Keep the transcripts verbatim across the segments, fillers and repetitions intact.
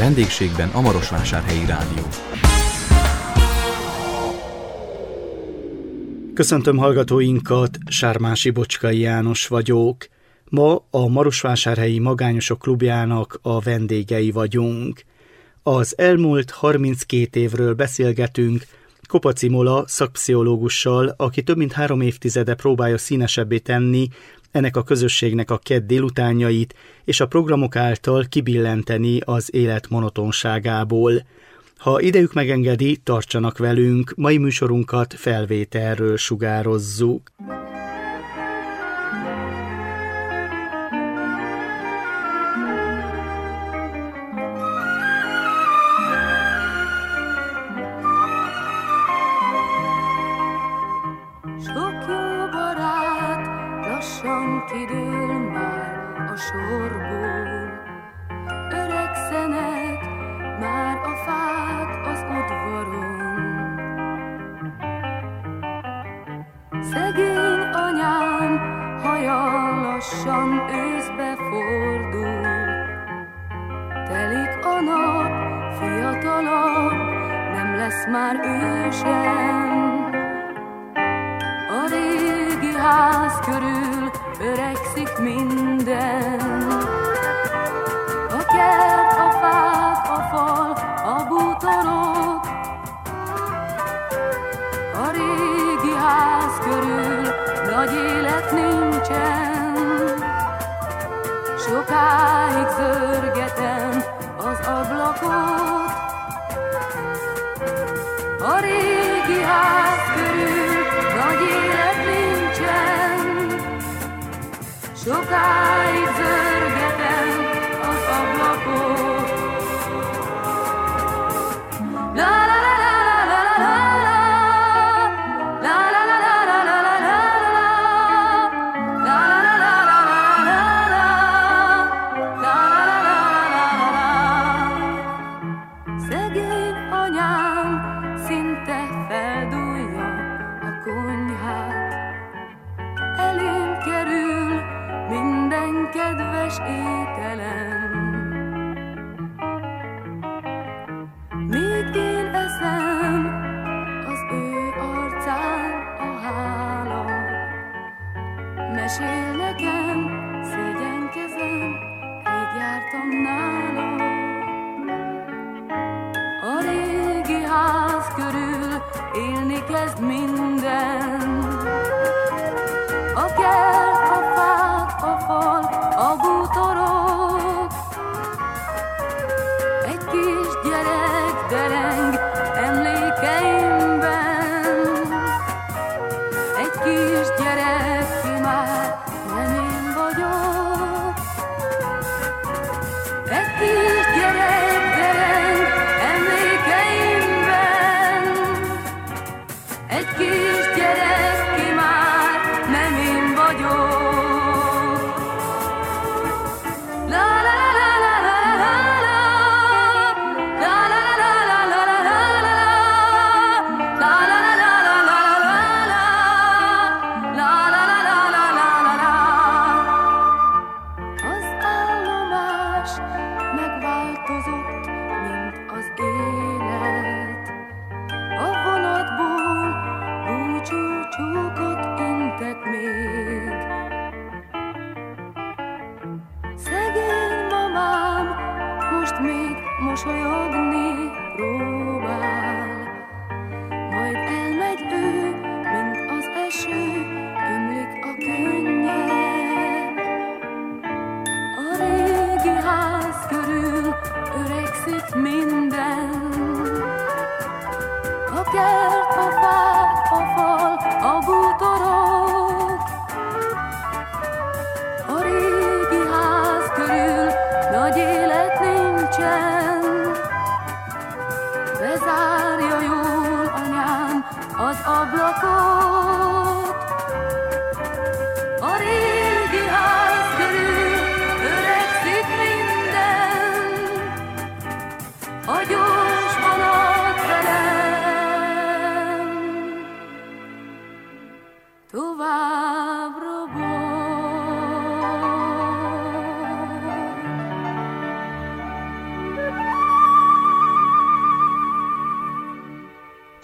vendégségben a Marosvásárhelyi Rádió. Köszöntöm hallgatóinkat, Sármási Bocskai János vagyok. Ma a Marosvásárhelyi Magányosok Klubjának a vendégei vagyunk. Az elmúlt harminckét évről beszélgetünk Kopaczi Mola szakpszichológussal, aki több mint három évtizede próbálja színesebbé tenni ennek a közösségnek a kedd délutánjait, és a programok által kibillenteni az élet monotonságából. Ha idejük megengedi, tartsanak velünk, mai műsorunkat felvételről sugározzuk. Kidől már a sorból, öregszenek már a fák az udvaron. Szegény anyám haja lassan őszbe fordul, telik a nap, fiatalabb, nem lesz már ő sem. A régi ház körül öregszik minden, a kert, a fák, a fal, a bútorok. A régi ház körül nagy élet nincsen, sokáig zörgetem az ablakot. A régi ház körül nagy élet nincsen, sokáig zörgetem az ablakot. La la la la la la la la la la la la la la. Szegény anyám szinte feldúlja a konyhát, elém kerül minden kedves ételem. Míg én eszem, az ő arcán a hála, mesél nekem, szégyenkezem, rég jártam nála. A régi ház körül élni kezd minden, a kert, a fák, a fal, a bútorok. Egy kis gyerek dereng emlékeimben, egy kis gyerek, ki már nem én vagyok. Egy kis gyerek dereng emlékeimben, egy kis gyerek, ki már nem én vagyok. La la la la la la la, la la la la la la la la, la la la la la la la la, la la la la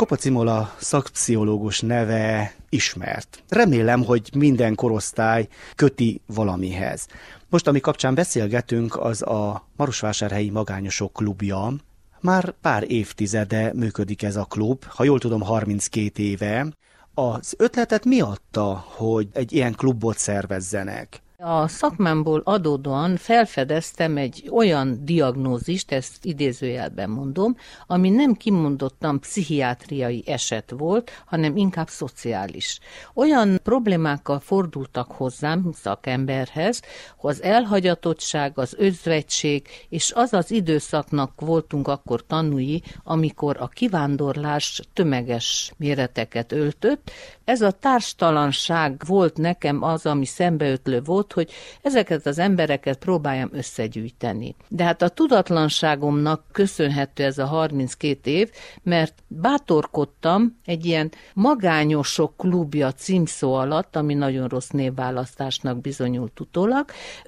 Kopacz Imola szakpszichológus neve ismert. Remélem, hogy minden korosztály köti valamihez. Most, ami kapcsán beszélgetünk, az a Marosvásárhelyi Magányosok Klubja. Már pár évtizede működik ez a klub, ha jól tudom, harminckét éve. Az ötletet mi adta, hogy egy ilyen klubot szervezzenek? A szakmámból adódóan felfedeztem egy olyan diagnózist, ezt idézőjelben mondom, ami nem kimondottan pszichiátriai eset volt, hanem inkább szociális. Olyan problémákkal fordultak hozzám szakemberhez, hogy az elhagyatottság, az özvegység, és az az időszaknak voltunk akkor tanúi, amikor a kivándorlás tömeges méreteket öltött. Ez a társtalanság volt nekem az, ami szembeötlő volt, hogy ezeket az embereket próbáljam összegyűjteni. De hát a tudatlanságomnak köszönhető ez a harminckét év, mert bátorkodtam egy ilyen Magányosok Klubja címszó alatt, ami nagyon rossz névválasztásnak bizonyult utólag,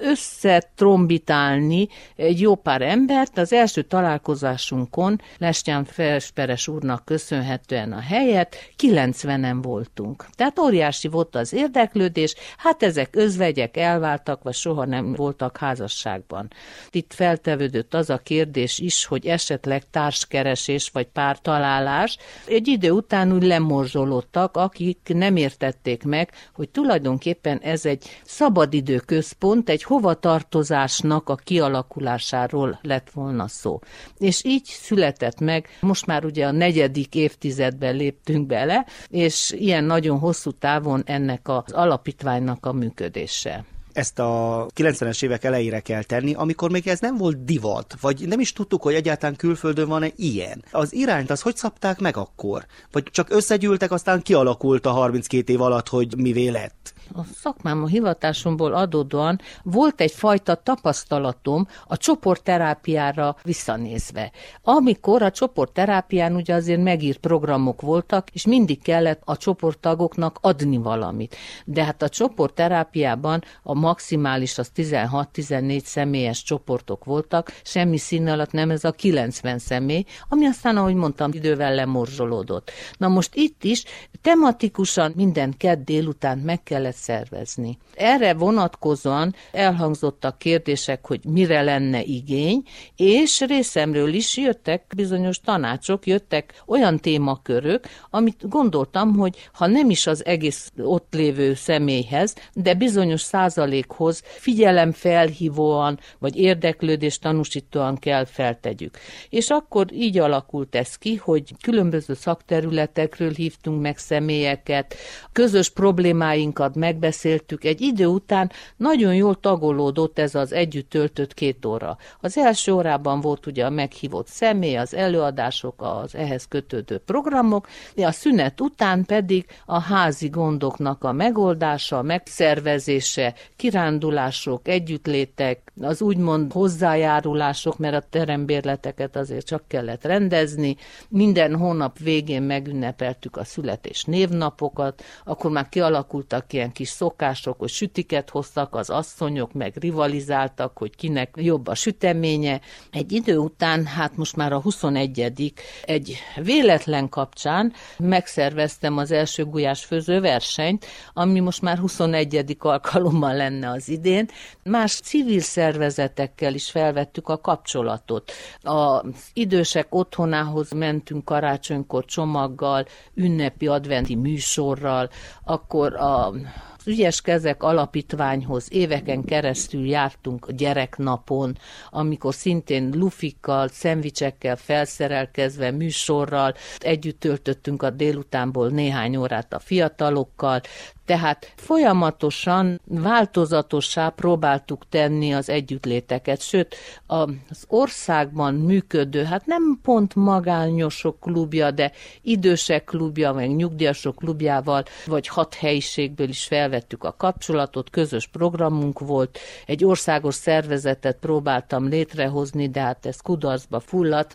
összetrombitálni egy jó pár embert. Az első találkozásunkon Lestján Feresperes úrnak köszönhetően a helyet kilencvenen voltunk. Tehát óriási volt az érdeklődés, hát ezek özvegyek elváltak, vagy soha nem voltak házasságban. Itt feltevődött az a kérdés is, hogy esetleg társkeresés vagy pártalálás. Egy idő után úgy lemorzsolódtak, akik nem értették meg, hogy tulajdonképpen ez egy szabadidőközpont, egy hovatartozásnak a kialakulásáról lett volna szó. És így született meg, most már ugye a negyedik évtizedben léptünk bele, és ilyen nagyon hosszú távon ennek az alapítványnak a működése. Ezt a kilencvenes évek elejére kell tenni, amikor még ez nem volt divat, vagy nem is tudtuk, hogy egyáltalán külföldön van-e ilyen. Az irányt, az hogy szabták meg akkor? Vagy csak összegyűltek, aztán kialakult a harminckét év alatt, hogy mivé lett? A szakmám, a hivatásomból adódóan volt egyfajta tapasztalatom a csoportterápiára visszanézve. Amikor a csoportterápián ugye azért megírt programok voltak, és mindig kellett a csoporttagoknak adni valamit. De hát a csoportterápiában a maximális az tizenhat-tizennégy személyes csoportok voltak, semmi szín alatt nem ez a kilencven személy, ami aztán, ahogy mondtam, idővel lemorzsolódott. Na most itt is tematikusan minden kedd délután meg kellett szervezni. Erre vonatkozóan elhangzottak kérdések, hogy mire lenne igény, és részemről is jöttek bizonyos tanácsok, jöttek olyan témakörök, amit gondoltam, hogy ha nem is az egész ott lévő személyhez, de bizonyos százalékhoz figyelemfelhívóan, vagy érdeklődés tanúsítóan kell feltegyük. És akkor így alakult ez ki, hogy különböző szakterületekről hívtunk meg személyeket, közös problémáinkat megbeszéltük. Egy idő után nagyon jól tagolódott ez az együtt töltött két óra. Az első órában volt ugye a meghívott személy, az előadások, az ehhez kötődő programok, a szünet után pedig a házi gondoknak a megoldása, megszervezése, kirándulások, együttlétek, az úgymond hozzájárulások, mert a terembérleteket azért csak kellett rendezni. Minden hónap végén megünnepeltük a születés névnapokat, akkor már kialakultak ilyen kis szokások, hogy sütiket hoztak az asszonyok, meg rivalizáltak, hogy kinek jobb a süteménye. Egy idő után, hát most már a huszonegyedik egy véletlen kapcsán megszerveztem az első gulyásfőző versenyt, ami most már huszonegyedik alkalommal lenne az idén. Más civil szervezetekkel is felvettük a kapcsolatot. Az idősek otthonához mentünk karácsonykor csomaggal, ünnepi adventi műsorral, akkor a Az Ügyes Kezek Alapítványhoz éveken keresztül jártunk a gyereknapon, amikor szintén lufikkal, szendvicsekkel felszerelkezve, műsorral együtt töltöttünk a délutánból néhány órát a fiatalokkal, tehát folyamatosan változatossá próbáltuk tenni az együttléteket, sőt az országban működő, hát nem pont magányosok klubja, de idősek klubja, meg nyugdíjasok klubjával, vagy hat helyiségből is felvettük a kapcsolatot, közös programunk volt, egy országos szervezetet próbáltam létrehozni, de hát ez kudarcba fulladt, mert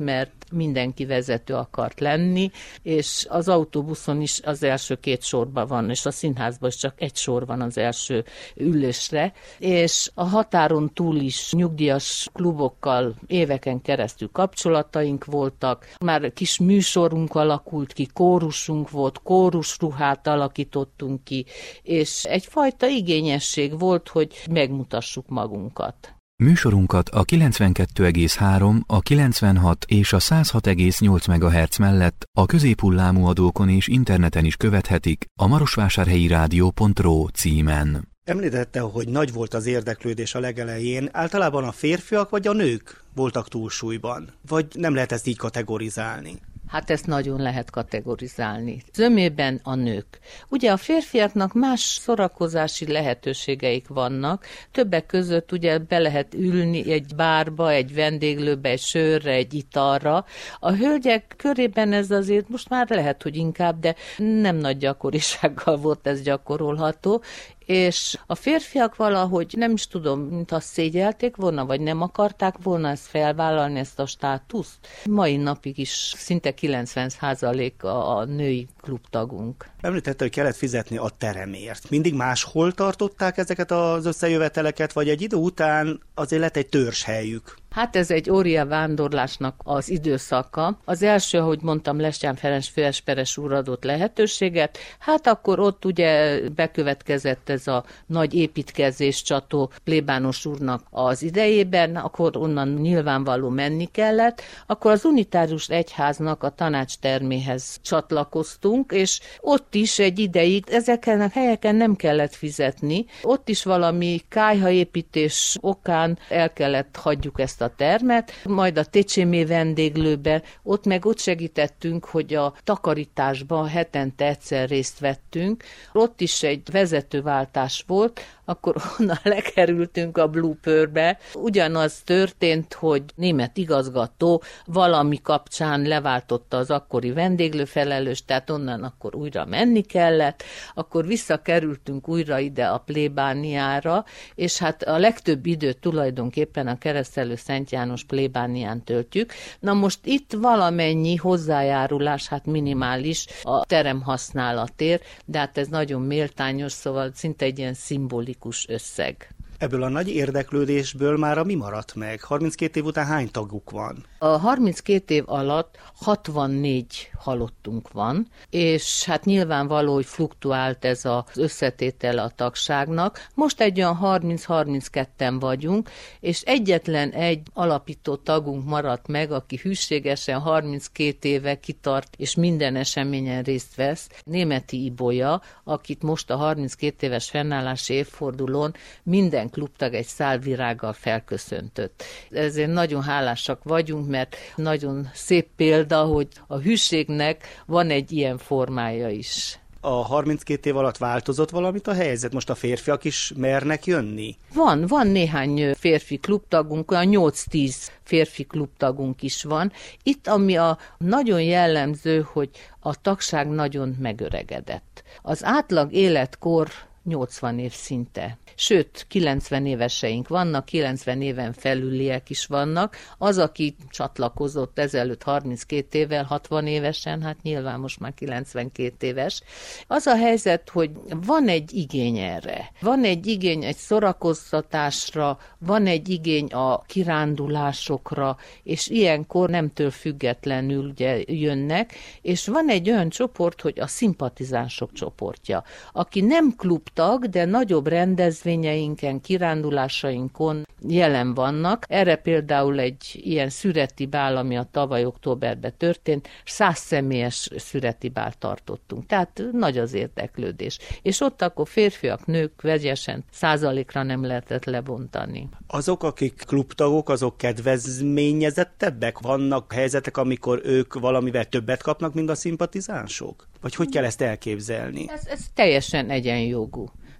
mindenki vezető akart lenni, és az autóbuszon is az első két sorban van, és a színházban is csak egy sor van az első ülésre, és a határon túl is nyugdíjas klubokkal éveken keresztül kapcsolataink voltak, már kis műsorunk alakult ki, kórusunk volt, kórusruhát alakítottunk ki, és egyfajta igényesség volt, hogy megmutassuk magunkat. Műsorunkat a kilencvenkettő egész három, a kilencvenhat és a száz hat egész nyolc megahertz mellett a középhullámú adókon és interneten is követhetik a marosvásárhelyi rádió pont ro címen. Említette, hogy nagy volt az érdeklődés a legelején. Általában a férfiak vagy a nők voltak túlsúlyban? Vagy nem lehet ezt így kategorizálni? Hát ezt nagyon lehet kategorizálni. Zömében a nők. Ugye a férfiaknak más szórakozási lehetőségeik vannak, többek között ugye be lehet ülni egy bárba, egy vendéglőbe, egy sörre, egy italra. A hölgyek körében ez azért most már lehet, hogy inkább, de nem nagy gyakorisággal volt ez gyakorolható, és a férfiak valahogy nem is tudom, mint azt szégyelték volna, vagy nem akarták volna ezt felvállalni, ezt a státuszt. Mai napig is szinte kilencven százalék a, a női klubtagunk. Említette, hogy kellett fizetni a teremért. Mindig máshol tartották ezeket az összejöveteleket, vagy egy idő után azért lett egy törzshelyük? Hát ez egy ória vándorlásnak az időszaka. Az első, ahogy mondtam, Lestján Ferenc főesperes úr adott lehetőséget, hát akkor ott ugye bekövetkezett ez a nagy építkezés csató plébános úrnak az idejében, akkor onnan nyilvánvaló menni kellett, akkor az unitárius egyháznak a tanácsterméhez csatlakoztunk, és ott is egy ideig ezeken a helyeken nem kellett fizetni, ott is valami kályhaépítés okán el kellett hagyjuk ezt a termet, majd a Técsémé vendéglőbe, ott meg ott segítettünk, hogy a takarításban hetente egyszer részt vettünk. Ott is egy vezetőváltás volt, akkor onnan lekerültünk a Blue-Pearlbe. Ugyanaz történt, hogy német igazgató valami kapcsán leváltotta az akkori vendéglőfelelőst, tehát onnan akkor újra menni kellett, akkor visszakerültünk újra ide a plébániára, és hát a legtöbb időt tulajdonképpen a Keresztelő Szent János plébánián töltjük. Na most itt valamennyi hozzájárulás, hát minimális a terem használatért, de hát ez nagyon méltányos, szóval szinte egy ilyen szimbolikus összeg. Ebből a nagy érdeklődésből mára mi maradt meg? harminckét év után hány taguk van? A harminckét év alatt hatvannégy halottunk van, és hát nyilvánvaló, hogy fluktuált ez az összetétel a tagságnak. Most egy olyan harminc-harmincketten vagyunk, és egyetlen egy alapító tagunk maradt meg, aki hűségesen harminckét éve kitart, és minden eseményen részt vesz, Németi Ibolya, akit most a harminckét éves fennállási évfordulón minden klubtag egy szál virággal felköszöntött. Ezért nagyon hálásak vagyunk, mert nagyon szép példa, hogy a hűségnek van egy ilyen formája is. A harminckét év alatt változott valamit a helyzet? Most a férfiak is mernek jönni? Van, van néhány férfi klubtagunk, olyan nyolc-tíz férfi klubtagunk is van. Itt, ami a nagyon jellemző, hogy a tagság nagyon megöregedett. Az átlag életkor nyolcvan év szinte. Sőt, kilencven éveseink vannak, kilencven éven felüliek is vannak. Az, aki csatlakozott ezelőtt harminckét évvel, hatvan évesen, hát nyilván most már kilencvenkét éves. Az a helyzet, hogy van egy igény erre. Van egy igény egy szórakoztatásra, van egy igény a kirándulásokra, és ilyenkor nemtől függetlenül ugye jönnek, és van egy olyan csoport, hogy a szimpatizánsok csoportja, aki nem klubtag, de nagyobb rendezvényeinken, kirándulásainkon jelen vannak. Erre például egy ilyen szüreti bál, ami a tavaly októberben történt, száz személyes szüreti bált tartottunk. Tehát nagy az érdeklődés. És ott akkor férfiak, nők vegyesen százalékra nem lehetett lebontani. Azok, akik klubtagok, azok kedvezményezettebbek? Vannak helyzetek, amikor ők valamivel többet kapnak, mint a szimpatizánsok? Vagy hogy kell ezt elképzelni? Ez, ez teljesen egyenjogú.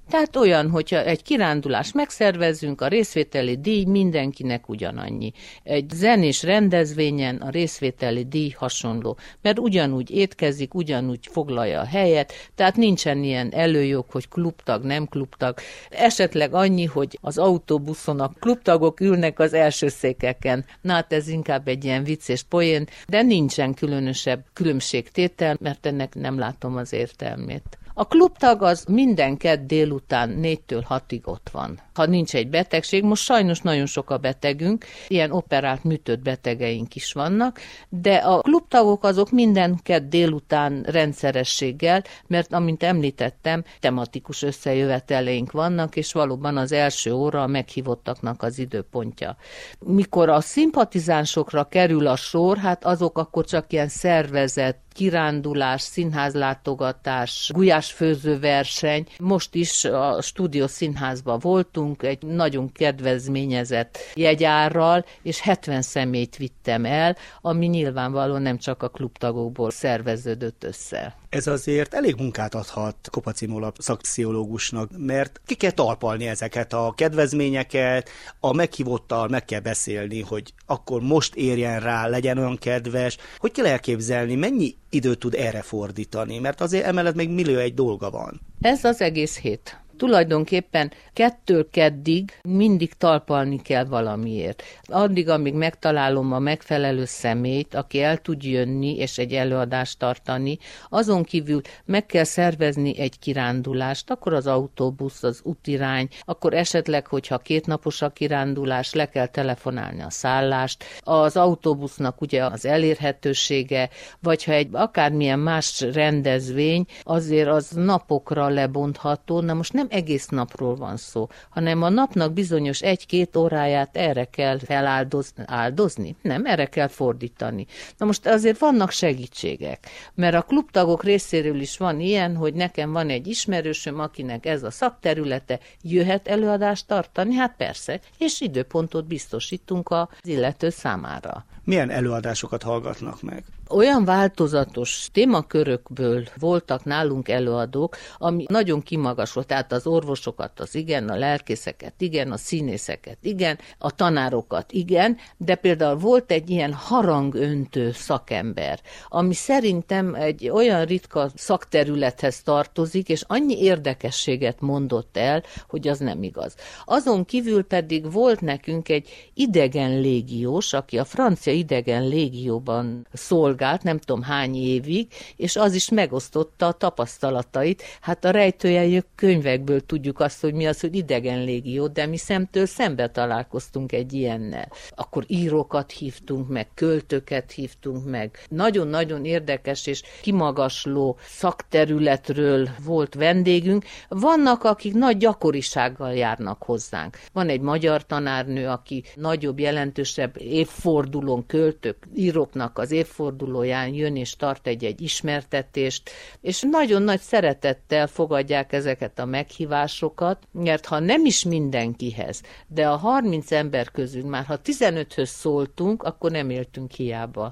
Tehát olyan, hogyha egy kirándulást megszervezünk, a részvételi díj mindenkinek ugyanannyi. Egy zenés rendezvényen a részvételi díj hasonló, mert ugyanúgy étkezik, ugyanúgy foglalja a helyet, tehát nincsen ilyen előjog, hogy klubtag, nem klubtag. Esetleg annyi, hogy az autóbuszon a klubtagok ülnek az első székeken. Na hát ez inkább egy ilyen vicces poén, de nincsen különösebb különbségtétel, mert ennek nem látom az értelmét. A klubtag az minden kedd délután négytől hatig ott van. Ha nincs egy betegség, most sajnos nagyon sok a betegünk, ilyen operált, műtött betegeink is vannak, de a klubtagok azok minden kedd délután rendszerességgel, mert amint említettem, tematikus összejöveteleink vannak, és valóban az első óra a meghívottaknak az időpontja. Mikor a szimpatizánsokra kerül a sor, hát azok akkor csak ilyen szervezett, kirándulás, színházlátogatás, gulyásfőzőverseny. Most is a Stúdió Színházban voltunk, egy nagyon kedvezményezett jegyárral, és hetven személyt vittem el, ami nyilvánvalóan nem csak a klubtagokból szerveződött össze. Ez azért elég munkát adhat Kopacz Imola szakpszichológusnak, mert ki kell talpalni ezeket a kedvezményeket, a meghívottal meg kell beszélni, hogy akkor most érjen rá, legyen olyan kedves, hogy kell elképzelni, mennyi időt tud erre fordítani, mert azért emellett még millió egy dolga van. Ez az egész hét. Tulajdonképpen kettől keddig mindig talpalni kell valamiért. Addig, amíg megtalálom a megfelelő személyt, aki el tud jönni és egy előadást tartani, azon kívül meg kell szervezni egy kirándulást, akkor az autóbusz, az útirány, akkor esetleg, hogyha kétnapos a kirándulás, le kell telefonálni a szállást, az autóbusznak ugye az elérhetősége, vagy ha egy akármilyen más rendezvény, azért az napokra lebontható, na most nem egész napról van szó, hanem a napnak bizonyos egy-két óráját erre kell feláldozni, áldozni? Nem, erre kell fordítani. Na most azért vannak segítségek, mert a klubtagok részéről is van ilyen, hogy nekem van egy ismerősöm, akinek ez a szakterülete, jöhet előadást tartani? Hát persze, és időpontot biztosítunk az illető számára. Milyen előadásokat hallgatnak meg? Olyan változatos témakörökből voltak nálunk előadók, ami nagyon kimagasolt, tehát az orvosokat az igen, a lelkészeket igen, a színészeket igen, a tanárokat igen, de például volt egy ilyen harangöntő szakember, ami szerintem egy olyan ritka szakterülethez tartozik, és annyi érdekességet mondott el, hogy az nem igaz. Azon kívül pedig volt nekünk egy idegen légiós, aki a francia idegen légióban szolgált, nem tudom hány évig, és az is megosztotta a tapasztalatait. Hát a rejtőjeljük könyvekből tudjuk azt, hogy mi az, hogy idegen légió, de mi szemtől szembe találkoztunk egy ilyennel. Akkor írókat hívtunk meg, költőket hívtunk meg. Nagyon-nagyon érdekes és kimagasló szakterületről volt vendégünk. Vannak, akik nagy gyakorisággal járnak hozzánk. Van egy magyar tanárnő, aki nagyobb, jelentősebb évfordulón költők, íróknak az évfordulóján jön és tart egy-egy ismertetést, és nagyon nagy szeretettel fogadják ezeket a meghívásokat, mert ha nem is mindenkihez, de a harminc ember közül már ha tizenöthöz szóltunk, akkor nem éltünk hiába.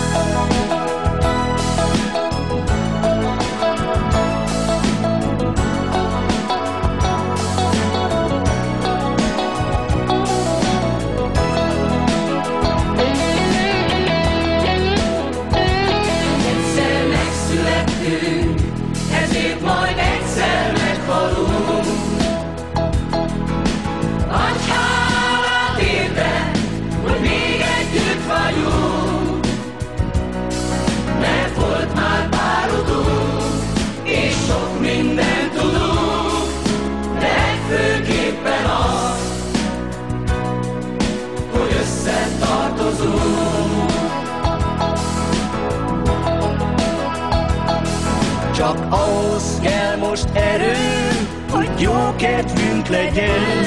Csak ahhoz kell most erő, hogy jó kedvünk legyen.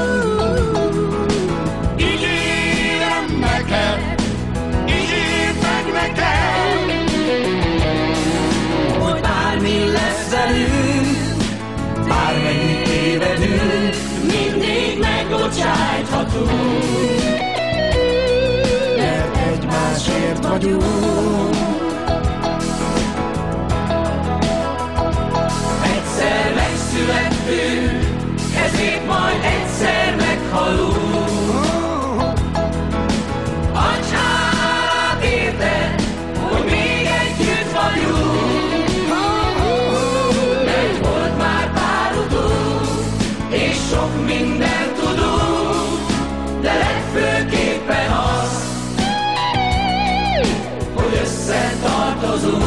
Ígérem neked, ígérd meg nekem, hogy bármi lesz velünk, bármennyi tévedünk, mindig megbocsájthatunk, mert egymásért vagyunk. Egyszer megszülettünk, velünk, ezért majd egyszer meghalunk. Adj hát érted, hogy még együtt vagyunk, mert volt már pár utunk, és sok mindent tudunk, de legfőképpen az, hogy összetartozunk.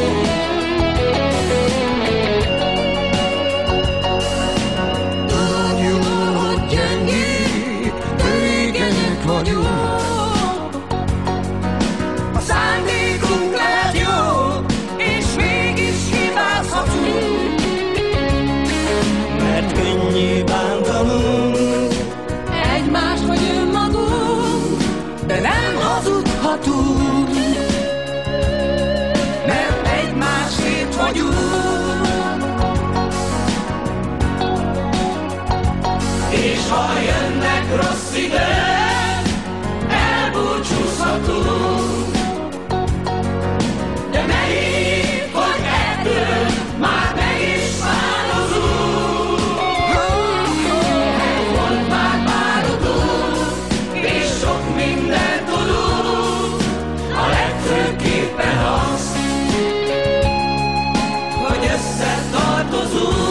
A szándékunk lehet jó, és mégis hibázhatunk, mert könnyű bántanunk egymást vagy önmagunk, de nem hazudhatunk, mert egymásért vagyunk. És ha jönnek rossz idők, elbúcsúzhatunk, de ne higgy, hogy ettől már meg is változunk. Volt már pár utunk, és sok mindent tudunk, a legfőképpen az, hogy összetartozunk.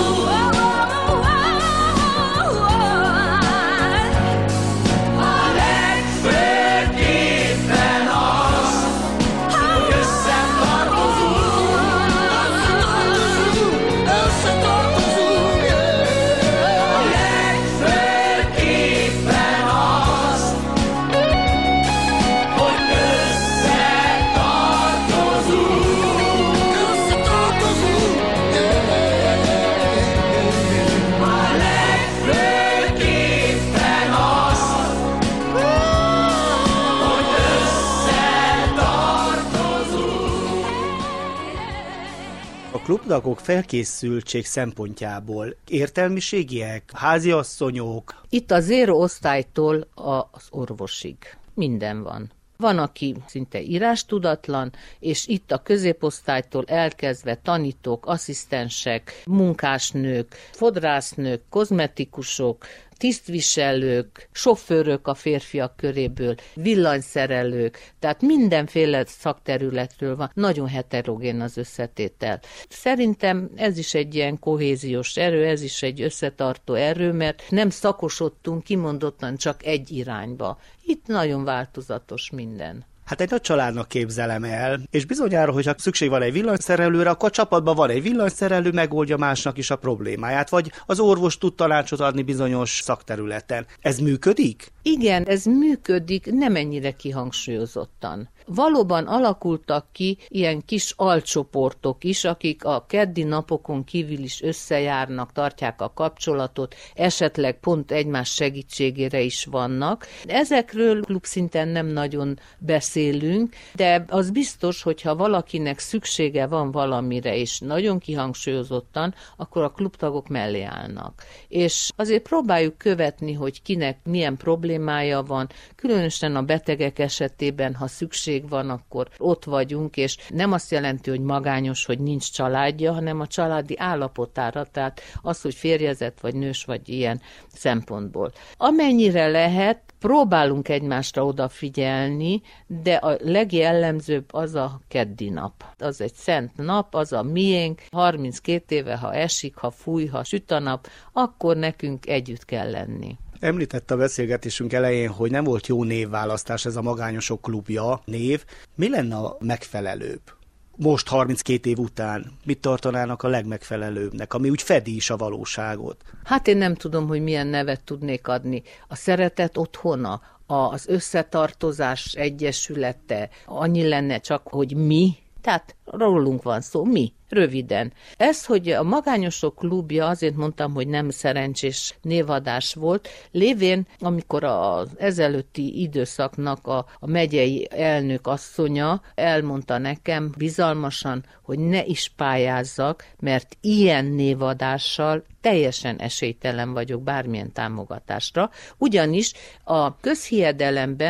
Klubtagok felkészültség szempontjából értelmiségiek, háziasszonyok? Itt a zéro osztálytól az orvosig minden van. Van, aki szinte írástudatlan, és itt a középosztálytól elkezdve tanítók, asszisztensek, munkásnők, fodrásznők, kozmetikusok, tisztviselők, sofőrök a férfiak köréből, villanyszerelők, tehát mindenféle szakterületről van, nagyon heterogén az összetétel. Szerintem ez is egy ilyen kohéziós erő, ez is egy összetartó erő, mert nem szakosodtunk kimondottan csak egy irányba. Itt nagyon változatos minden. Hát egy nagy családnak képzelem el, és bizonyára, hogyha szükség van egy villanyszerelőre, akkor a csapatban van egy villanyszerelő, megoldja másnak is a problémáját, vagy az orvos tud tanácsot adni bizonyos szakterületen. Ez működik? Igen, ez működik, nem ennyire kihangsúlyozottan. Valóban alakultak ki ilyen kis alcsoportok is, akik a keddi napokon kívül is összejárnak, tartják a kapcsolatot, esetleg pont egymás segítségére is vannak. Ezekről klubszinten nem nagyon beszélünk, de az biztos, hogyha valakinek szüksége van valamire, és nagyon kihangsúlyozottan, akkor a klubtagok mellé állnak. És azért próbáljuk követni, hogy kinek milyen problémája van, különösen a betegek esetében, ha szükség van, akkor ott vagyunk, és nem azt jelenti, hogy magányos, hogy nincs családja, hanem a családi állapotára, tehát az, hogy férjezett vagy nős vagy ilyen szempontból. Amennyire lehet, próbálunk egymásra odafigyelni, de a legjellemzőbb az a keddi nap. Az egy szent nap, az a miénk, harminckét éve, ha esik, ha fúj, ha süt a nap, akkor nekünk együtt kell lenni. Említette a beszélgetésünk elején, hogy nem volt jó névválasztás, ez a Magányosok Klubja név. Mi lenne a megfelelőbb? Most harminckét év után mit tartanának a legmegfelelőbbnek, ami úgy fedi is a valóságot? Hát én nem tudom, hogy milyen nevet tudnék adni. A szeretet otthona, az összetartozás egyesülete, annyi lenne csak, hogy mi, tehát rólunk van szó, mi. Röviden. Ez, hogy a Magányosok Klubja, azért mondtam, hogy nem szerencsés névadás volt, lévén, amikor az ezelőtti időszaknak a, a megyei elnök asszonya elmondta nekem bizalmasan, hogy ne is pályázzak, mert ilyen névadással teljesen esélytelen vagyok bármilyen támogatásra, ugyanis a közhiedelemben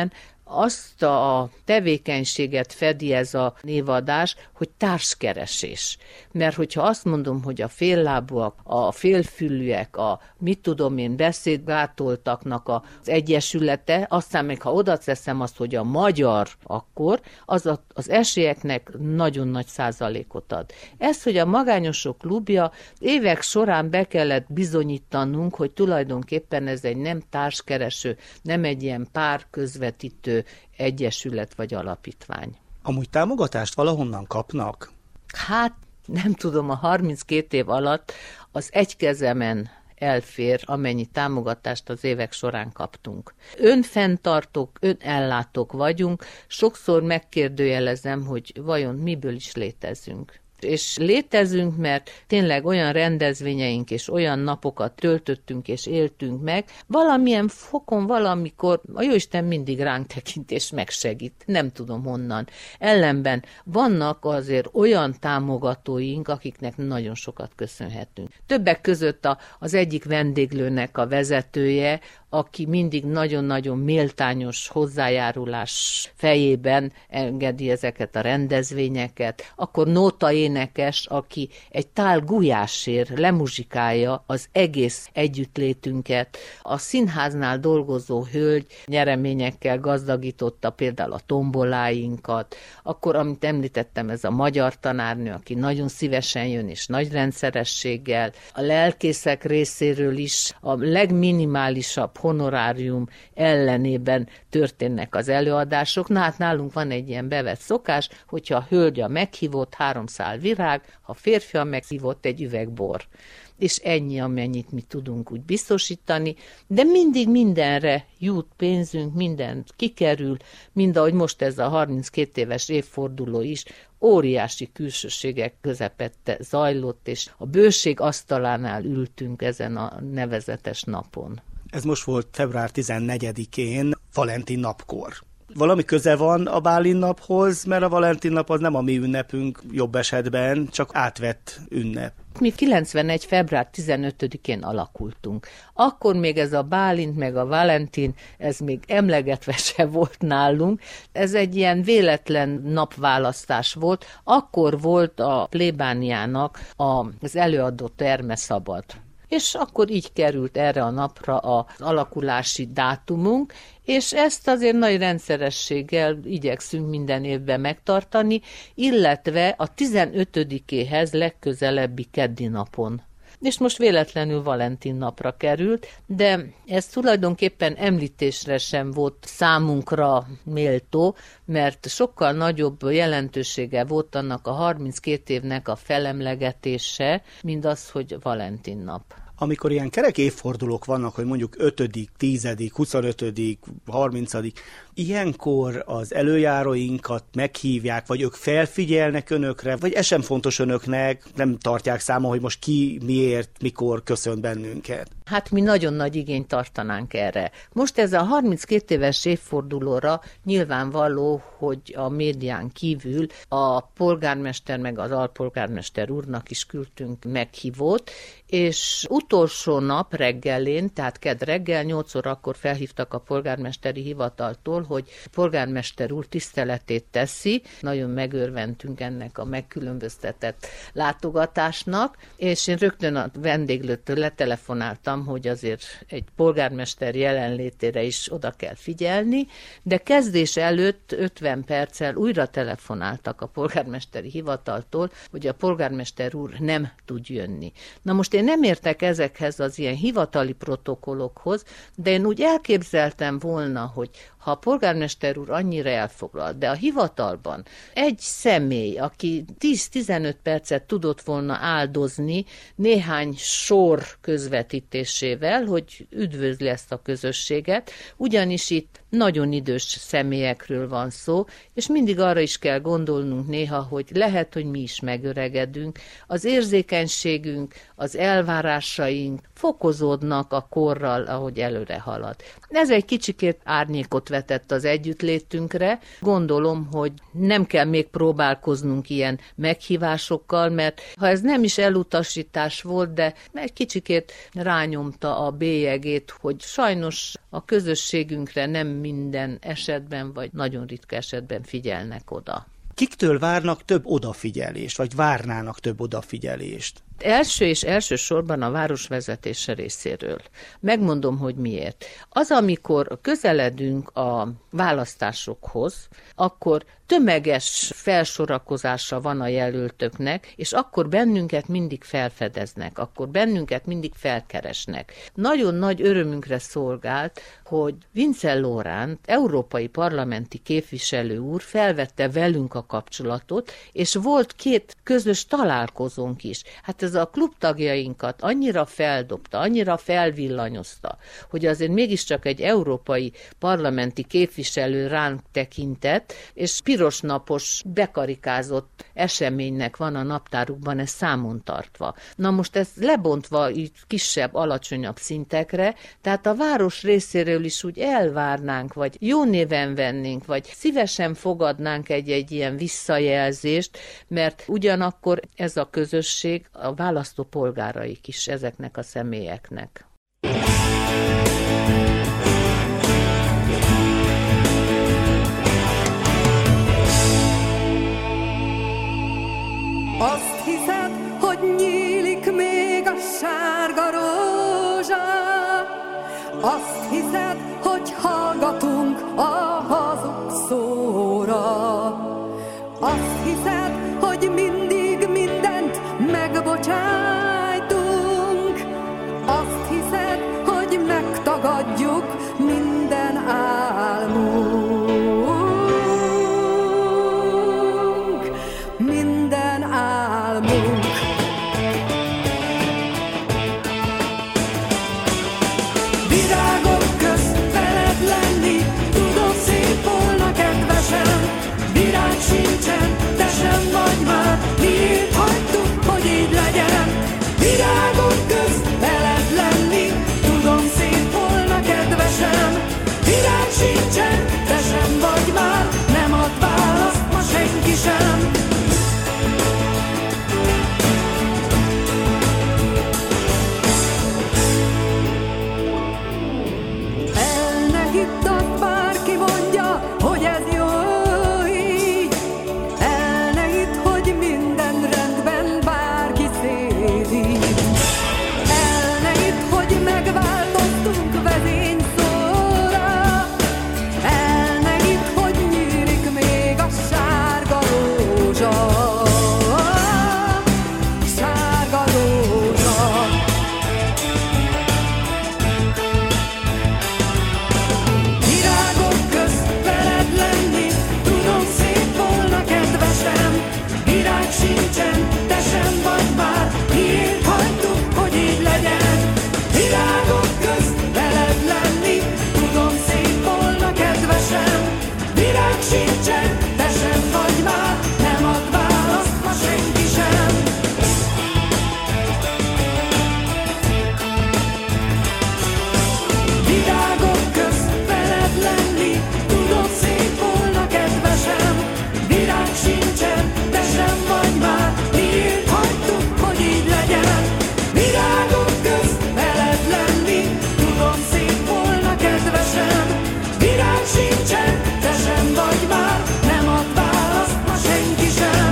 azt a tevékenységet fedi ez a névadás, hogy társkeresés. Mert hogyha azt mondom, hogy a féllábúak, a félfülűek, a mit tudom én beszédgátoltaknak az egyesülete, aztán még ha oda teszem azt, hogy a magyar, akkor az a, az esélyeknek nagyon nagy százalékot ad. Ez, hogy a Magányosok Klubja, évek során be kellett bizonyítanunk, hogy tulajdonképpen ez egy nem társkereső, nem egy ilyen pár közvetítő egyesület vagy alapítvány. Amúgy támogatást valahonnan kapnak? Hát nem tudom, a harminckét év alatt az egy kezemen elfér, amennyi támogatást az évek során kaptunk. Önfenntartók, önellátók vagyunk, sokszor megkérdőjelezem, hogy vajon miből is létezünk. És létezünk, mert tényleg olyan rendezvényeink és olyan napokat töltöttünk és éltünk meg, valamilyen fokon valamikor a Jóisten mindig ránk tekint és megsegít. Nem tudom honnan. Ellenben vannak azért olyan támogatóink, akiknek nagyon sokat köszönhetünk. Többek között a, az egyik vendéglőnek a vezetője, aki mindig nagyon-nagyon méltányos hozzájárulás fejében engedi ezeket a rendezvényeket, akkor Nóta énekes, aki egy tál gulyásért lemuzsikálja az egész együttlétünket. A színháznál dolgozó hölgy nyereményekkel gazdagította például a tomboláinkat, akkor, amit említettem, ez a magyar tanárnő, aki nagyon szívesen jön és nagy rendszerességgel, a lelkészek részéről is a legminimálisabb honorárium ellenében történnek az előadások. Na hát nálunk van egy ilyen bevett szokás, hogyha a hölgy a meghívott, három szál virág, ha férfi a meghívott, egy üveg bor. És ennyi, amennyit mi tudunk úgy biztosítani, de mindig mindenre jut pénzünk, minden kikerül, mind ahogy most ez a harminckét éves évforduló is, óriási külsőségek közepette zajlott, és a bőség asztalánál ültünk ezen a nevezetes napon. Ez most volt február tizennegyedikén, Valentin napkor. Valami köze van a Bálint naphoz, mert a Valentin nap az nem a mi ünnepünk jobb esetben, csak átvett ünnep. Mi kilencvenegy. február tizenötödikén alakultunk. Akkor még ez a Bálint meg a Valentin, ez még emlegetve se volt nálunk. Ez egy ilyen véletlen napválasztás volt. Akkor volt a plébániának az előadó terme szabad. És akkor így került erre a napra az alakulási dátumunk, és ezt azért nagy rendszerességgel igyekszünk minden évben megtartani, illetve a tizenötödikéhez legközelebbi keddi napon. És most véletlenül Valentin napra került, de ez tulajdonképpen említésre sem volt számunkra méltó, mert sokkal nagyobb jelentősége volt annak a harminckét évnek a felemlegetése, mint az, hogy Valentin nap. Amikor ilyen kerek évfordulók vannak, hogy mondjuk ötödik, tízedik, huszonötödik, harmincadik, ilyenkor az előjáróinkat meghívják, vagy ők felfigyelnek önökre, vagy ez sem fontos önöknek, nem tartják számon, hogy most ki, miért, mikor köszönt bennünket. Hát mi nagyon nagy igényt tartanánk erre. Most ez a harminckét éves évfordulóra nyilvánvaló, hogy a médián kívül a polgármester meg az alpolgármester úrnak is küldtünk meghívót, és utolsó nap reggelén, tehát kedd reggel nyolc órakor felhívtak a polgármesteri hivataltól, hogy a polgármester úr tiszteletét teszi. Nagyon megörventünk ennek a megkülönböztetett látogatásnak, és én rögtön a vendéglőtől letelefonáltam, hogy azért egy polgármester jelenlétére is oda kell figyelni, de kezdés előtt ötven perccel újra telefonáltak a polgármesteri hivataltól, hogy a polgármester úr nem tud jönni. Na most én nem értek ezekhez az ilyen hivatali protokollokhoz, de én úgy elképzeltem volna, hogy ha a polgármester úr annyira elfoglalt, de a hivatalban egy személy, aki tíz-tizenöt percet tudott volna áldozni néhány sor közvetítésével, hogy üdvözli ezt a közösséget, ugyanis itt nagyon idős személyekről van szó, és mindig arra is kell gondolnunk néha, hogy lehet, hogy mi is megöregedünk, az érzékenységünk, az elvárásaink fokozódnak a korral, ahogy előre halad. Ez egy kicsikét árnyékot vetett az együttlétünkre. Gondolom, hogy nem kell még próbálkoznunk ilyen meghívásokkal, mert ha ez nem is elutasítás volt, de egy kicsikét rányom lenyomta a bélyegét, hogy sajnos a közösségünkre nem minden esetben, vagy nagyon ritka esetben figyelnek oda. Kiktől várnak több odafigyelést, vagy várnának több odafigyelést? Első és elsősorban a városvezetése részéről. Megmondom, hogy miért. Az, amikor közeledünk a választásokhoz, akkor tömeges felsorakozása van a jelöltöknek, és akkor bennünket mindig felfedeznek, akkor bennünket mindig felkeresnek. Nagyon nagy örömünkre szolgált, hogy Vince Loránd, európai parlamenti képviselő úr felvette velünk a kapcsolatot, és volt két közös találkozónk is. Hát ez a klubtagjainkat annyira feldobta, annyira felvillanyozta, hogy azért mégiscsak egy európai parlamenti képviselő ránk tekintett, és piros napos, bekarikázott eseménynek van a naptárukban, ez számon tartva. Na most ez lebontva így kisebb, alacsonyabb szintekre, tehát a város részéről is úgy elvárnánk, vagy jó néven vennénk, vagy szívesen fogadnánk egy-egy ilyen visszajelzést, mert ugyanakkor ez a közösség a választópolgáraik is ezeknek a személyeknek. Azt hiszed, hogy nyílik még a sárga rózsa, azt hiszed, hogy hallgatunk a hazug szóra, azt hiszed, hogy mindig mindent megbocsájtunk, azt hiszed, hogy megtagadjuk minden álmunk, minden álmunk. Virágok közt veled lenni, tudom, szép volna kedvesem, virág sincsen, te sem vagy már, miért hagytuk, hogy így legyen? Virágok közt veled lenni, tudom, szép volna kedvesem, virág sincsen, te sem vagy már, nem ad választ ma senki sem. El ne hidd azt, bárki mondja, hogy ez jó így, el ne hidd, hogy minden rendben, bárki szédít. El ne hidd, hogy megváltoztunk vezényszóra, el ne hidd, hogy nyílik még a sárga rózsa, sárga rózsa. Virágok közt veled lenni, tudom, szép volna kedvesem, virág sincsen, te sem vagy már, miért hagytuk, hogy így legyen? Virágok közt veled lenni, tudom, szép volna kedvesem, virág sincsen, te sem vagy már, nem ad választ ma senki sem. Virágok közt veled lenni, tudom, szép volna kedvesem, virág sincsen, te sem vagy már, miért hagytuk, hogy így legyen? Virágok közt veled lenni, tudom, szép volna kedvesem, virág sincsen, te sem vagy már, nem ad választ ma senki sem.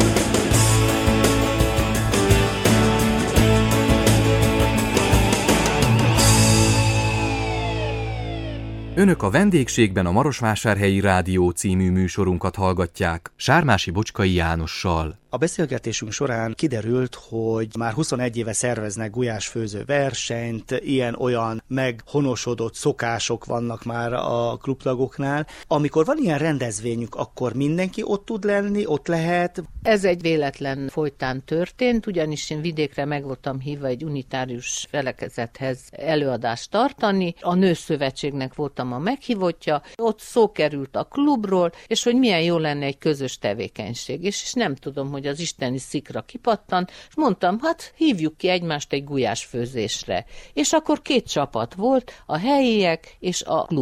Önök a vendégségben a Marosvásárhelyi Rádió című műsorunkat hallgatják Sármási Bocskai Jánossal. A beszélgetésünk során kiderült, hogy már huszonegy éve szerveznek gulyásfőző versenyt, ilyen-olyan meghonosodott szokások vannak már a klubtagoknál. Amikor van ilyen rendezvényük, akkor mindenki ott tud lenni, ott lehet? Ez egy véletlen folytán történt, ugyanis én vidékre meg voltam hívva egy unitárius felekezethez előadást tartani. A Nőszövetségnek voltam a meghívottja, ott szó került a klubról, és hogy milyen jó lenne egy közös tevékenység. És, és nem tudom, hogy az isteni szikra kipattan, és mondtam, hát hívjuk ki egymást egy gulyásfőzésre. És akkor két csapat volt, a helyiek és a klub.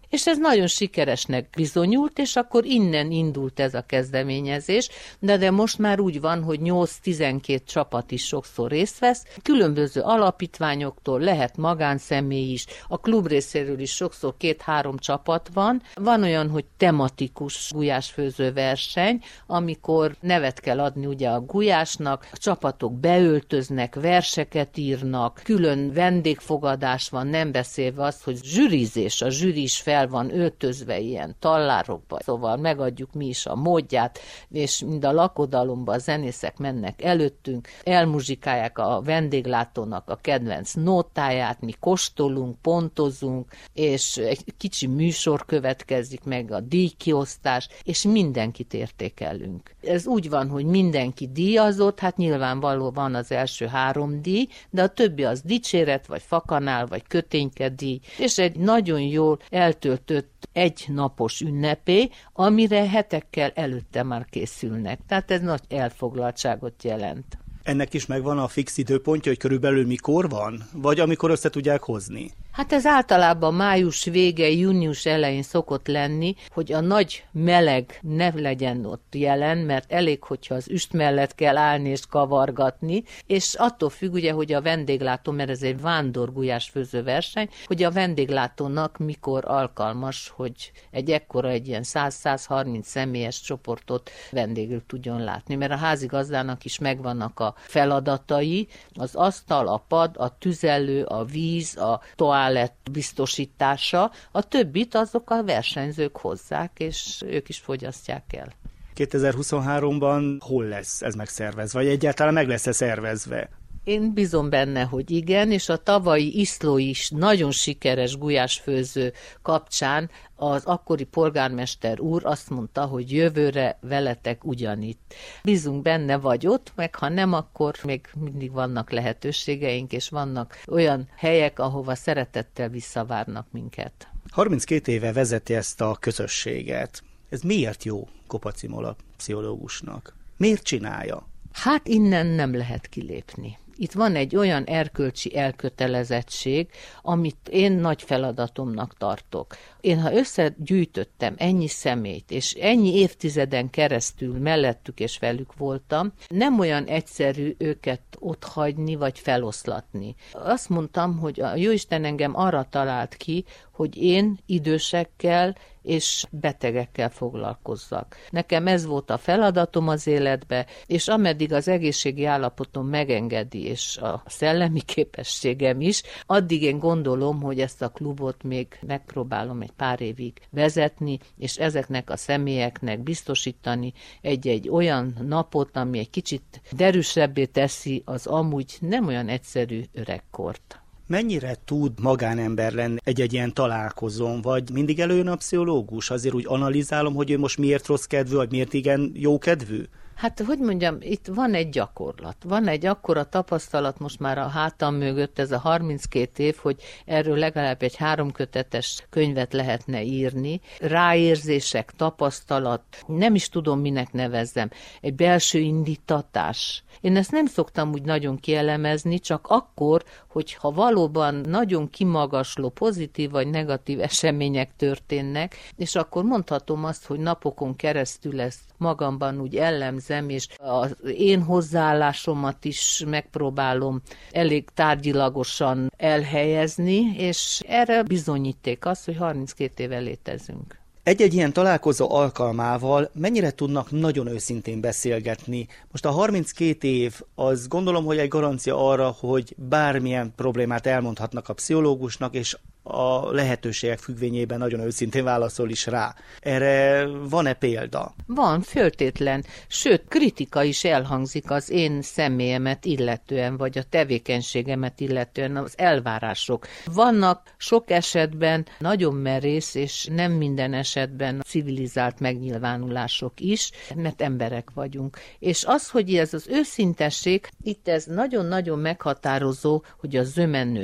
És ez nagyon sikeresnek bizonyult, és akkor innen indult ez a kezdeményezés, de, de most már úgy van, hogy nyolc-tizenkét csapat is sokszor részt vesz, különböző alapítványoktól, lehet magánszemély is, a klub részéről is sokszor két-három csapat van. Van olyan, hogy tematikus gulyásfőző verseny, amikor nevet kell adni ugye a gulyásnak, a csapatok beöltöznek, verseket írnak, külön vendégfogadás van, nem beszélve azt, hogy zsűrizés, a zsűri is fel van öltözve ilyen tallárokba, szóval megadjuk mi is a módját, és mind a lakodalomba a zenészek mennek előttünk, elmuzsikálják a vendéglátónak a kedvenc nótáját, mi kóstolunk, pontozunk, és egy kicsi műsor következik meg, a díjkiosztás, és mindenkit értékelünk. Ez úgy van, hogy mindenki díjazott, hát nyilvánvaló van az első három díj, de a többi az dicséret, vagy fakanál, vagy kötényke díj, és egy nagyon jól eltöltött egy napos ünnepé, amire hetekkel előtte már készülnek. Tehát ez nagy elfoglaltságot jelent. Ennek is megvan a fix időpontja, hogy körülbelül mikor van? Vagy amikor össze tudják hozni? Hát ez általában május vége, június elején szokott lenni, hogy a nagy meleg ne legyen ott jelen, mert elég, hogyha az üst mellett kell állni és kavargatni, és attól függ ugye, hogy a vendéglátó, mert ez egy vándorgulyás főzőverseny, hogy a vendéglátónak mikor alkalmas, hogy egy ekkora, egy ilyen száz-százharminc személyes csoportot vendégül tudjon látni, mert a házigazdának is megvannak a feladatai, az asztal, a pad, a tüzelő, a víz, a toál lett biztosítása, a többit azok a versenyzők hozzák, és ők is fogyasztják el. kétezer-huszonháromban hol lesz ez megszervezve, vagy egyáltalán meg lesz-e szervezve? Én bízom benne, hogy igen, és a tavalyi Iszló is nagyon sikeres gulyásfőző kapcsán az akkori polgármester úr azt mondta, hogy jövőre veletek ugyanitt. Bízunk benne, vagy ott, meg ha nem, akkor még mindig vannak lehetőségeink, és vannak olyan helyek, ahova szeretettel visszavárnak minket. harminckét éve vezeti ezt a közösséget. Ez miért jó Kopacz Imola pszichológusnak? Miért csinálja? Hát innen nem lehet kilépni. Itt van egy olyan erkölcsi elkötelezettség, amit én nagy feladatomnak tartok. Én, ha összegyűjtöttem ennyi személyt, és ennyi évtizeden keresztül mellettük és velük voltam, nem olyan egyszerű őket otthagyni vagy feloszlatni. Azt mondtam, hogy a Jóisten engem arra talált ki, hogy én idősekkel és betegekkel foglalkozzak. Nekem ez volt a feladatom az életbe, és ameddig az egészségi állapotom megengedi, és a szellemi képességem is, addig én gondolom, hogy ezt a klubot még megpróbálom egy pár évig vezetni, és ezeknek a személyeknek biztosítani egy-egy olyan napot, ami egy kicsit derűsebbé teszi az amúgy nem olyan egyszerű öregkort. Mennyire tud magánember lenni egy-egy ilyen találkozón, vagy mindig előjön a pszichológus? Azért úgy analizálom, hogy ő most miért rossz kedvű, vagy miért igen jó kedvű? Hát, hogy mondjam, itt van egy gyakorlat. Van egy akkora tapasztalat most már a hátam mögött, ez a harminckét év, hogy erről legalább egy háromkötetes könyvet lehetne írni. Ráérzések, tapasztalat, nem is tudom, minek nevezzem. Egy belső indítatás. Én ezt nem szoktam úgy nagyon kielemezni, csak akkor, hogyha valóban nagyon kimagasló, pozitív vagy negatív események történnek, és akkor mondhatom azt, hogy napokon keresztül ezt magamban úgy ellenzem, és az én hozzáállásomat is megpróbálom elég tárgyilagosan elhelyezni, és erre bizonyíték az, hogy harminckét éve létezünk. Egy-egy ilyen találkozó alkalmával mennyire tudnak nagyon őszintén beszélgetni? Most a harminckét év, az gondolom, hogy egy garancia arra, hogy bármilyen problémát elmondhatnak a pszichológusnak, és a lehetőségek függvényében nagyon őszintén válaszol is rá. Erre van-e példa? Van, föltétlen. Sőt, kritika is elhangzik az én személyemet illetően, vagy a tevékenységemet illetően, az elvárások. Vannak sok esetben nagyon merész, és nem minden esetben civilizált megnyilvánulások is, mert emberek vagyunk. És az, hogy ez az őszintesség, itt ez nagyon-nagyon meghatározó, hogy a zömenő.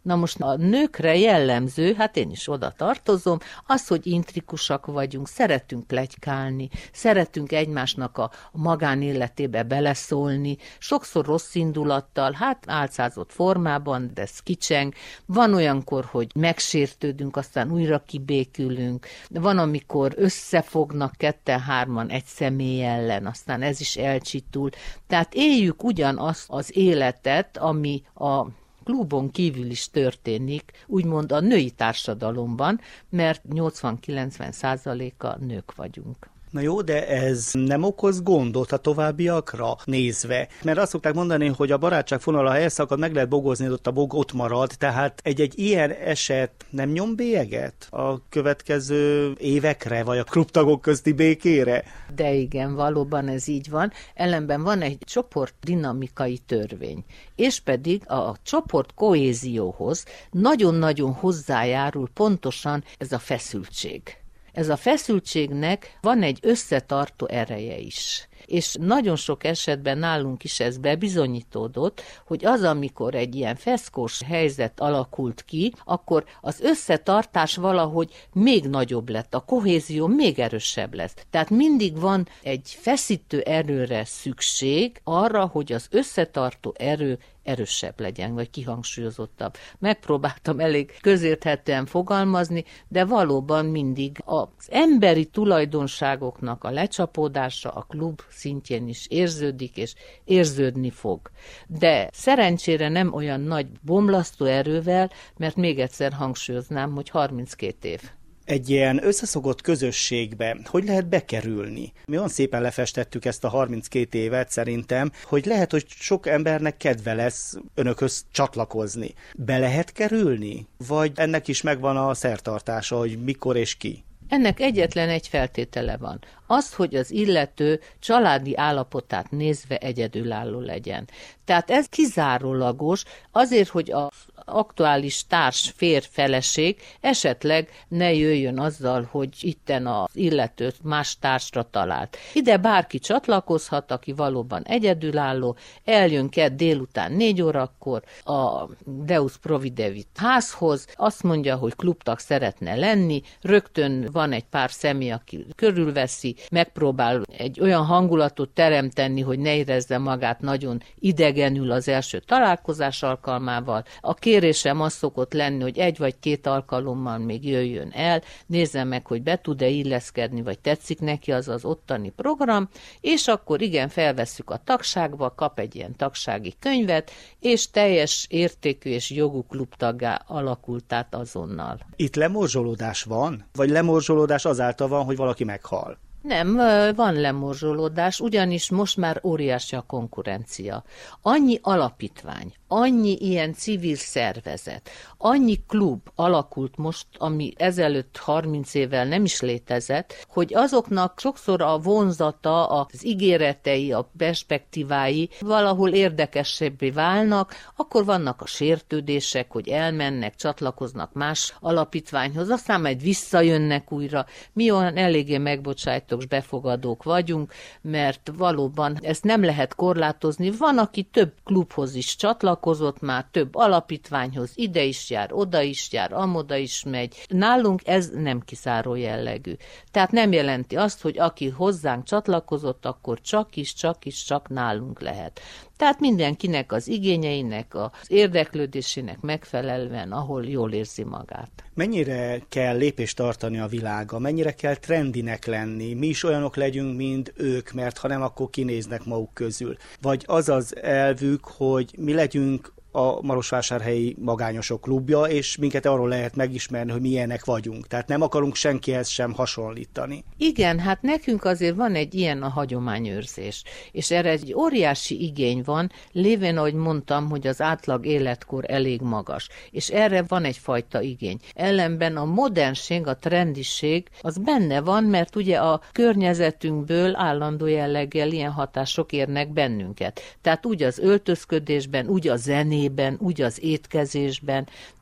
Na most a nőkre jellemző, hát én is oda tartozom, az, hogy intrikusak vagyunk, szeretünk pletykálni, szeretünk egymásnak a magánéletébe beleszólni, sokszor rossz indulattal, hát álcázott formában, de ez kicseng. Van olyankor, hogy megsértődünk, aztán újra kibékülünk. Van, amikor összefognak ketten-hárman egy személy ellen, aztán ez is elcsitul. Tehát éljük ugyanazt az életet, ami a klubon kívül is történik, úgymond a női társadalomban, mert nyolcvan-kilencven százaléka nők vagyunk. Na jó, de ez nem okoz gondot a továbbiakra nézve? Mert azt szokták mondani, hogy a barátság fonala, ha elszakad, meg lehet bogozni, ott a bog ott marad, tehát egy-egy ilyen eset nem nyom bélyeget a következő évekre, vagy a klubtagok közti békére? De igen, valóban ez így van. Ellenben van egy csoport dinamikai törvény, és pedig a csoport kohézióhoz nagyon-nagyon hozzájárul pontosan ez a feszültség. Ez a feszültségnek van egy összetartó ereje is. És nagyon sok esetben nálunk is ez bebizonyítódott, hogy az, amikor egy ilyen feszkós helyzet alakult ki, akkor az összetartás valahogy még nagyobb lett, a kohézió még erősebb lesz. Tehát mindig van egy feszítő erőre szükség arra, hogy az összetartó erő erősebb legyen, vagy kihangsúlyozottabb. Megpróbáltam elég közérthetően fogalmazni, de valóban mindig az emberi tulajdonságoknak a lecsapódása a klub szintjén is érződik, és érződni fog. De szerencsére nem olyan nagy bomlasztó erővel, mert még egyszer hangsúlyoznám, hogy harminckét év. Egy ilyen összeszokott közösségbe hogy lehet bekerülni? Mi olyan szépen lefestettük ezt a harminckét évet szerintem, hogy lehet, hogy sok embernek kedve lesz önökhöz csatlakozni. Be lehet kerülni? Vagy ennek is megvan a szertartása, hogy mikor és ki? Ennek egyetlen egy feltétele van. Az, hogy az illető családi állapotát nézve egyedülálló legyen. Tehát ez kizárólagos azért, hogy az aktuális társ férj-feleség esetleg ne jöjjön azzal, hogy itten az illető más társra talált. Ide bárki csatlakozhat, aki valóban egyedülálló, eljön kedd délután négy órakor a Deus Providevit házhoz, azt mondja, hogy klubtag szeretne lenni, rögtön van egy pár személy, aki körülveszi, megpróbál egy olyan hangulatot teremteni, hogy ne érezze magát nagyon idegenül az első találkozás alkalmával. A kérésem az szokott lenni, hogy egy vagy két alkalommal még jöjjön el, nézze meg, hogy be tud-e illeszkedni, vagy tetszik neki az az ottani program, és akkor igen, felvesszük a tagságba, kap egy ilyen tagsági könyvet, és teljes értékű és jogú klubtaggá alakult át azonnal. Itt lemorzsolódás van? Vagy lemorzsolódás azáltal van, hogy valaki meghal? Nem, van lemorzsolódás, ugyanis most már óriási a konkurencia. Annyi alapítvány, annyi ilyen civil szervezet, annyi klub alakult most, ami ezelőtt harminc évvel nem is létezett, hogy azoknak sokszor a vonzata, az ígéretei, a perspektívái valahol érdekesebbé válnak, akkor vannak a sértődések, hogy elmennek, csatlakoznak más alapítványhoz, aztán majd visszajönnek újra. Mi olyan eléggé megbocsájtók, befogadók vagyunk, mert valóban ezt nem lehet korlátozni. Van, aki több klubhoz is csatlakozott, már több alapítványhoz, ide is jár, oda is jár, amoda is megy. Nálunk ez nem kiszáró jellegű. Tehát nem jelenti azt, hogy aki hozzánk csatlakozott, akkor csak is, csak is, csak nálunk lehet. Tehát mindenkinek az igényeinek, az érdeklődésének megfelelően, ahol jól érzi magát. Mennyire kell lépést tartani a világa, mennyire kell trendinek lenni, mi is olyanok legyünk, mint ők, mert ha nem, akkor kinéznek maguk közül. Vagy az az elvük, hogy mi legyünk a Marosvásárhelyi Magányosok Klubja, és minket arról lehet megismerni, hogy milyenek vagyunk. Tehát nem akarunk senkihez sem hasonlítani. Igen, hát nekünk azért van egy ilyen a hagyományőrzés, és erre egy óriási igény van, lévén, ahogy mondtam, hogy az átlag életkor elég magas, és erre van egyfajta igény. Ellenben a modernség, a trendiség, az benne van, mert ugye a környezetünkből állandó jelleggel ilyen hatások érnek bennünket. Tehát úgy az öltözködésben, úgy a zenében, úgy az étkezésben.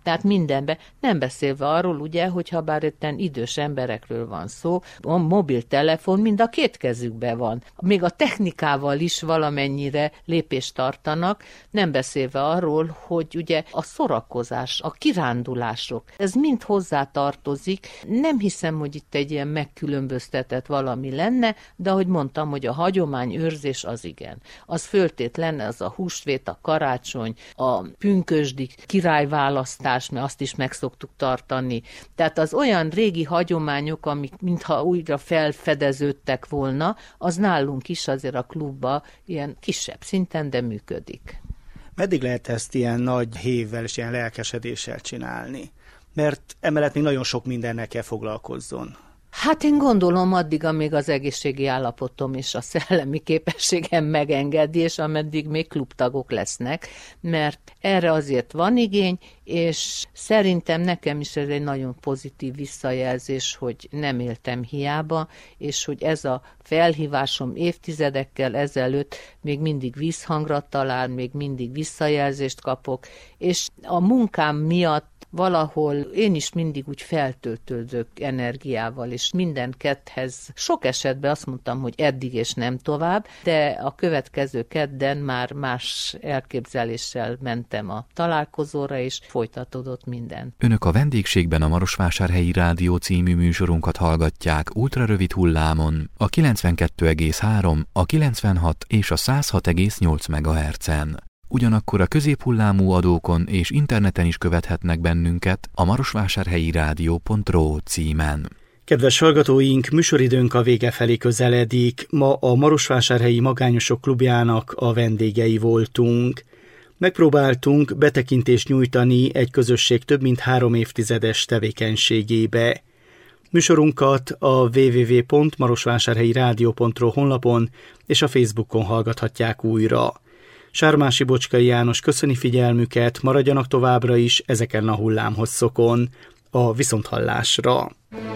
Tehát mindenben, nem beszélve arról, ugye, hogyha bár etten idős emberekről van szó, a mobiltelefon mind a két kezükben van. Még a technikával is valamennyire lépést tartanak, nem beszélve arról, hogy ugye a szórakozás, a kirándulások, ez mind hozzá tartozik. Nem hiszem, hogy itt egy ilyen megkülönböztetett valami lenne, de ahogy mondtam, hogy a hagyományőrzés az igen. Az föltétlen az a húsvét, a karácsony, a pünkösdik, királyválasztás, mert azt is meg szoktuk tartani. Tehát az olyan régi hagyományok, amik mintha újra felfedeződtek volna, az nálunk is azért a klubban ilyen kisebb szinten, de működik. Meddig lehet ezt ilyen nagy hévvel és ilyen lelkesedéssel csinálni? Mert emellett még nagyon sok mindennel kell foglalkozzon. Hát én gondolom addig, amíg az egészségi állapotom és a szellemi képességem megengedi, és ameddig még klubtagok lesznek, mert erre azért van igény, és szerintem nekem is ez egy nagyon pozitív visszajelzés, hogy nem éltem hiába, és hogy ez a felhívásom évtizedekkel ezelőtt még mindig vízhangra talál, még mindig visszajelzést kapok, és a munkám miatt valahol én is mindig úgy feltöltődök energiával, és minden ketthez sok esetben azt mondtam, hogy eddig és nem tovább, de a következő kedden már más elképzeléssel mentem a találkozóra, és folytatódott minden. Önök a vendégségben a Marosvásárhelyi Rádió című műsorunkat hallgatják ultrarövid hullámon, a kilencvenkettő egész három, a kilencvenhat és a száz hat egész nyolc megahertzen. Ugyanakkor a középhullámú adókon és interneten is követhetnek bennünket a marosvásárhelyi rádió pont ro címen. Kedves hallgatóink, műsoridőnk a vége felé közeledik. Ma a Marosvásárhelyi Magányosok Klubjának a vendégei voltunk. Megpróbáltunk betekintést nyújtani egy közösség több mint három évtizedes tevékenységébe. Műsorunkat a double-u double-u double-u pont marosvásárhelyi rádió pont ro honlapon és a Facebookon hallgathatják újra. Sármási Bocskai János köszöni figyelmüket, maradjanak továbbra is ezeken a hullámhosszokon. A viszonthallásra!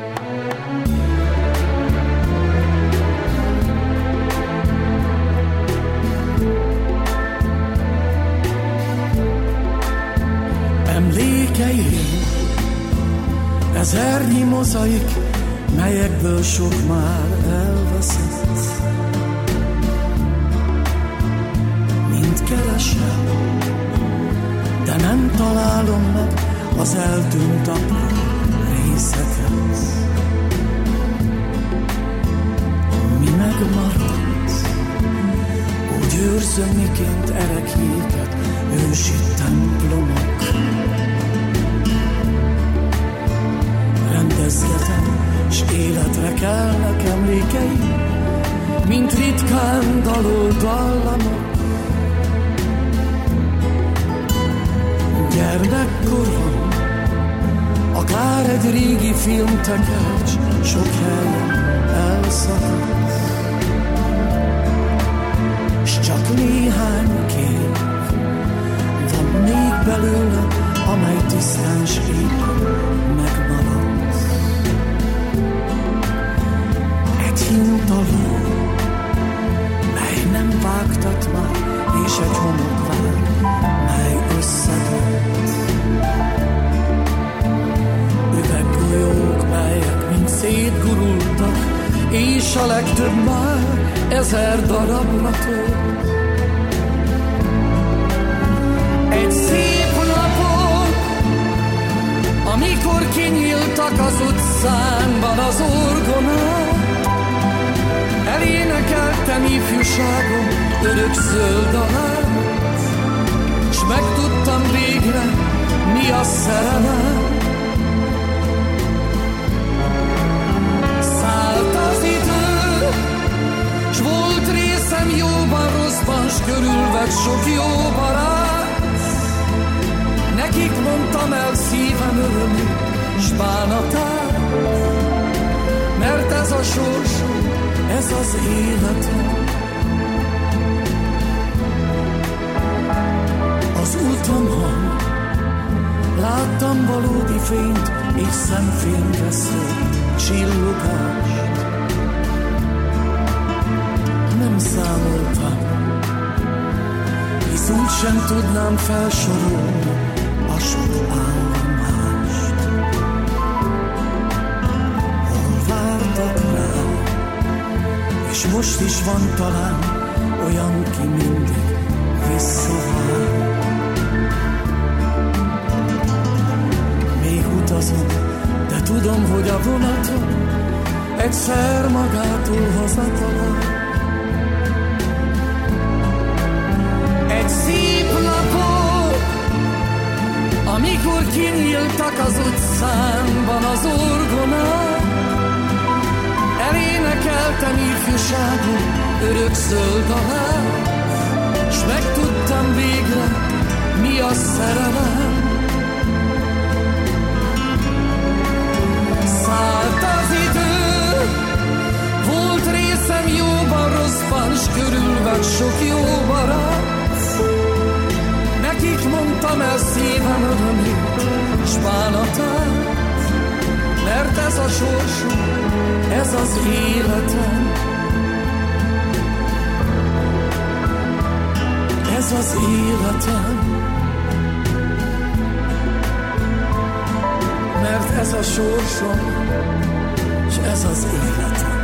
Emlékeim, ezernyi mozaik, melyekből sok már elveszett. Mind keresem, de nem találom meg az eltűnt apró részeket. Mi megmaradt, úgy őrzöm, miként erekjéket ősi templomok. Rendezgetem, s életre kelnek emlékeim, mint ritkán dalol dallamok. Gyermekkorom, akár egy régi filmtekercs, sok helyen elszakadt. S csak néhány kép van még belőle, amely tisztán s éppen megmaradt. Egy hintaló, mely nem vágtat már, és egy homokvár, mely összedőlt. Üveggolyók, melyek mind szétgurultak, és a legtöbb már ezer darabra tört. Egy szép napon, amikor kinyíltak az utcánkban az orgonák, elénekeltem ifjúságom örök zöld alát, s megtudtam végre, mi a szerelem. Szállt az idő, s volt részem jóban, rosszban, s körülvett sok jó barát. Nekik mondtam el szívem örömét, s bánatát, mert ez a sorsom, ez az életem. Az útomon láttam valódi fényt és szemfényvesző csillogást. Nem számoltam, hisz úgy sem tudnám felsorolni a a sok állomást. Hol vártak rám, és most is van talán olyan, ki mindig visszavár. Még utazom, de tudom, hogy a vonatom egyszer magától hazatalál. Egy szép napon, amikor kinyíltak az utcámban az orgonák, elénekeltem ifjúságom örök zöld alát, s megtudtam végre, mi a szerelem. Szállt az idő, volt részem jóban, rosszban, s körülvett sok jó barát. Nekik mondtam el szívem örömét, s bánatát, mert ez a sorsom, ez az életem. Ez az életem, mert ez a sorsom, és ez az életem.